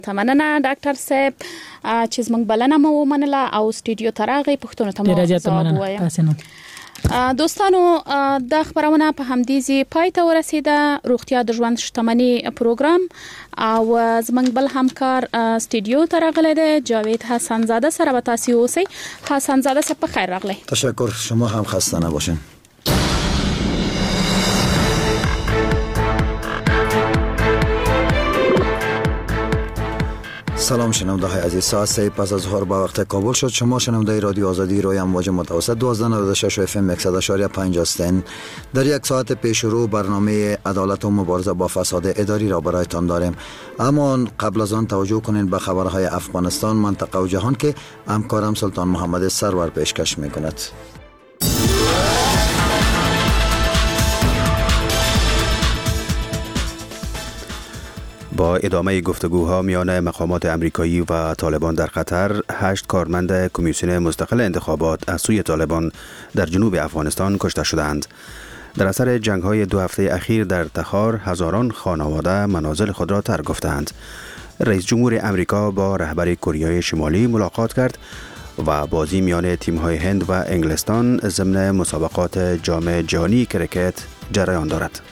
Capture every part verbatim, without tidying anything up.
مننه ډاکټر صاحب چې زموږ بلنه مو ومنله او سټوډیو ته راغی پښتون ته مو ځواب وایم. دوستانو د خبرونه په همدې پای ته ورسیده روغتیا د ژوند شتمنۍ پروګرام او زموږ بل همکار سټوډیو ته راغلی دی جاوید حسن زاده سره به تاسو اوسئ. حسن زاده صاحب په خیر راغلی. تشکر، شما هم خسته نباشین. سلام شنونده های عزیز، ساعت سه پس از ظهر با وقت کابل شد. شما شنونده رادیو آزادی روی امواج متوسط دوازده نود و شش اف ام صد و پنج هستین. در یک ساعت پیش رو برنامه عدالت و مبارزه با فساد اداری را برایتان داریم، اما قبل از آن توجه کنین به خبرهای افغانستان، منطقه و جهان که همکارم سلطان محمد سرور پیشکش میکند. با ادامه گفتگوها میان مقامات امریکایی و طالبان در قطر، هشت کارمند کمیسیون مستقل انتخابات از سوی طالبان در جنوب افغانستان کشته شدند. در اثر جنگ‌های دو هفته اخیر در تخار، هزاران خانواده منازل خود را ترک گفتند. رئیس جمهور امریکا با رهبر کره شمالی ملاقات کرد و بازی میان تیم‌های هند و انگلستان ضمن مسابقات جام جهانی کرکت جریان دارد.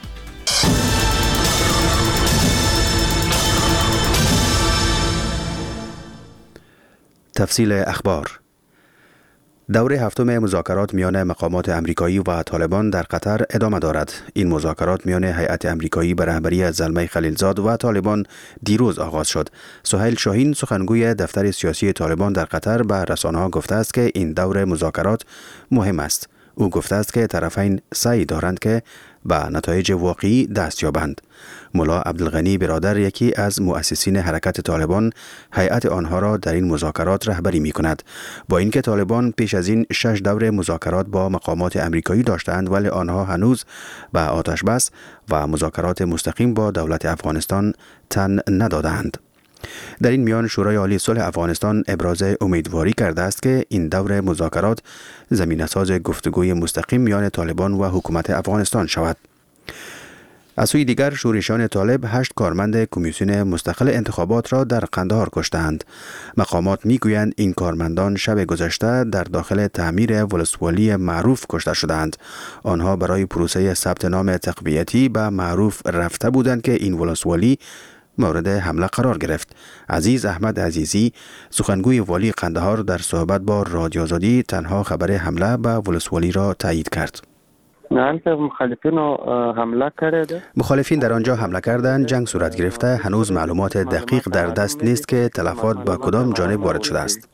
تفصیل اخبار. دوره هفتم مذاکرات میان مقامات امریکایی و طالبان در قطر ادامه دارد. این مذاکرات میان هیئت امریکایی به رهبری زلمه خلیلزاد و طالبان دیروز آغاز شد. سهیل شاهین سخنگوی دفتر سیاسی طالبان در قطر به رسانه‌ها گفته است که این دوره مذاکرات مهم است. او گفته است که طرفین سعی دارند که به نتایج واقعی دست یابند. ملا عبدالغنی برادر، یکی از مؤسسین حرکت طالبان، هیئت آنها را در این مذاکرات رهبری می کند. با اینکه طالبان پیش از این شش دور مذاکرات با مقامات امریکایی داشتند، ولی آنها هنوز به آتش بس و مذاکرات مستقیم با دولت افغانستان تن ندادند. در این میان شورای عالی صلح افغانستان ابراز امیدواری کرده است که این دور مذاکرات زمینه‌ساز گفتگوی مستقیم میان طالبان و حکومت افغانستان شود. از سوی دیگر شورشیان طالب هشت کارمند کمیسیون مستقل انتخابات را در قندهار کشتند. مقامات میگویند این کارمندان شب گذشته در داخل تعمیر ولسوالی معروف کشته شدند. آنها برای پروسه ثبت نام تقویتی به معروف رفته بودند که این ولسوالی مورد حمله قرار گرفت. عزیز احمد عزیزی، سخنگوی والی قندهار، در صحبت با رادیو آزادی تنها خبر حمله به ولسوالی را تایید کرد. نه، مخالفین حمله کرده. مخالفین در آنجا حمله کردند، جنگ صورت گرفته. هنوز معلومات دقیق در دست نیست که تلفات با کدام جانب وارد شده است.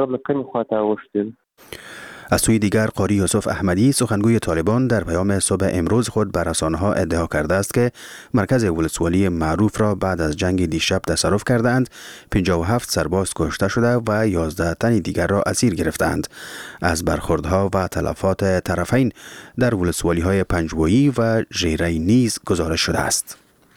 از سوی دیگر قاری یوسف احمدی، سخنگوی طالبان، در پیام صبح امروز خود بر رسانه‌ها ادعا کرده است که مرکز ولسوالی معروف را بعد از جنگ دیشب تصرف کردند. پنجاه و هفت سرباز کشته شده و یازده تن دیگر را اسیر گرفتند. از برخوردها و تلفات طرفین در ولسوالی‌های پنجوایی و ژیری نیز گزارش شده است.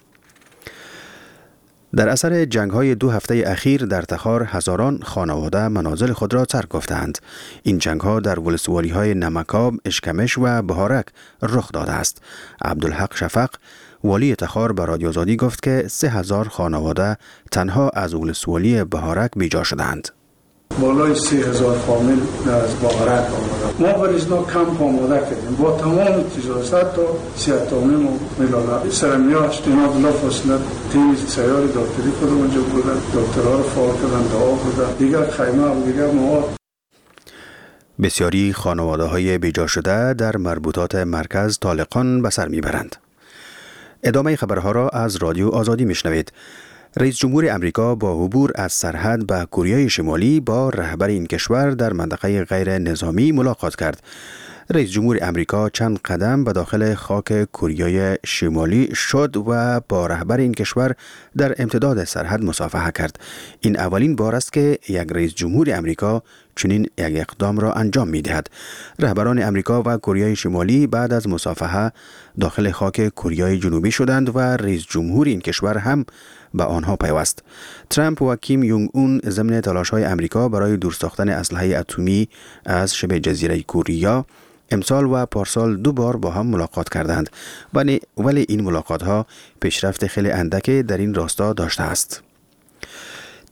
در اثر جنگ‌های دو هفته اخیر در تخار، هزاران خانواده منازل خود را ترک گفتند. این جنگ‌ها در ولسوالی‌های نمکاب، اشکمش و بهارک رخ داده است. عبدالحق شفق، والی تخار، به رادیو آزادی گفت که سه هزار خانواده تنها از ولسوالی بهارک بیجا شدند. بالای سه هزار فامیل از بهارک آمدند. ما برای اینا کمپ آماده کردیم با تمام تجهیزات تا سیاتامین و ملالات. سرمیاش اینا بلا فاصله تیم سیار دکتری خود اونجا بودن، دکترها رو فعال کردن، دعا بودن، دیگر خیمه و دیگر مواد. بسیاری خانواده های بیجا شده در مربوطات مرکز طالقان به سر میبرند. ادامه خبرها را از رادیو آزادی میشنوید. رئیس جمهور امریکا با عبور از سرحد به کره شمالی با رهبر این کشور در منطقه غیر نظامی ملاقات کرد. رئیس جمهور امریکا چند قدم به داخل خاک کره شمالی شد و با رهبر این کشور در امتداد سرحد مصافحه کرد. این اولین بار است که یک رئیس جمهور امریکا چنین یک اقدام را انجام می دهد. رهبران امریکا و کره شمالی بعد از مصافحه داخل خاک کره جنوبی شدند و رئیس جمهور این کشور هم به آنها پیوست. ترامپ و کیم یونگ اون ضمن تلاش‌های امریکا برای دور ساختن اسلحه اتمی از شبه جزیره کره امسال و پارسال دو بار با هم ملاقات کردند، ولی ولی این ملاقات ها پیشرفت خیلی اندک در این راستا داشته است.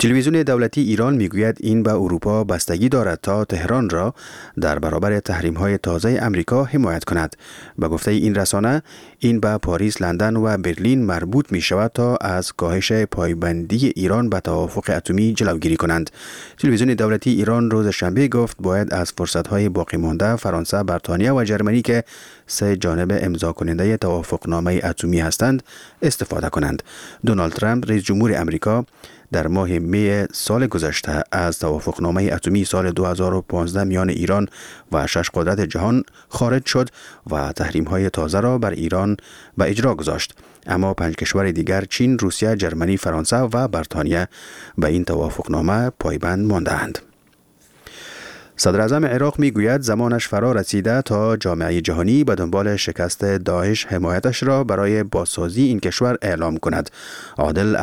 تلویزیون دولتی ایران میگوید این به اروپا بستگی دارد تا تهران را در برابر تحریم‌های تازه امریکا حمایت کند. به گفته این رسانه، این به پاریس، لندن و برلین مربوط می شود تا از کاهش پایبندی ایران به توافق اتمی جلوگیری کنند. تلویزیون دولتی ایران روز شنبه گفت باید از فرصت‌های باقی مانده فرانسه، بریتانیا و جرمنی که سه جانب امضا کننده توافقنامه اتمی هستند استفاده کنند. دونالد ترامپ رئیس جمهور امریکا در ماه می سال گذشته از توافقنامه اتمی سال دو هزار و پانزده میان ایران و شش قدرت جهان خارج شد و تحریم‌های تازه را بر ایران به اجرا گذاشت. اما پنج کشور دیگر چین، روسیه، جرمنی، فرانسه و بریتانیا به این توافقنامه پایبند مانده‌اند. صدر اعظم عراق می گوید زمانش فرا رسیده تا جامعه جهانی به دنبال شکست داعش حمایتش را برای بازسازی این کشور اعلام کند. عادل